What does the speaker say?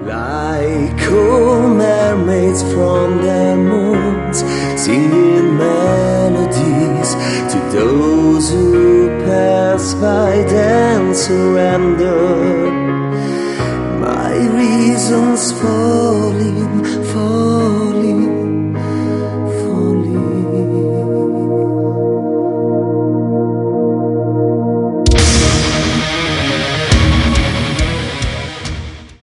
Like old mermaids from their moons, singing melodies to those who pass by, then surrender. My reasons falling, falling,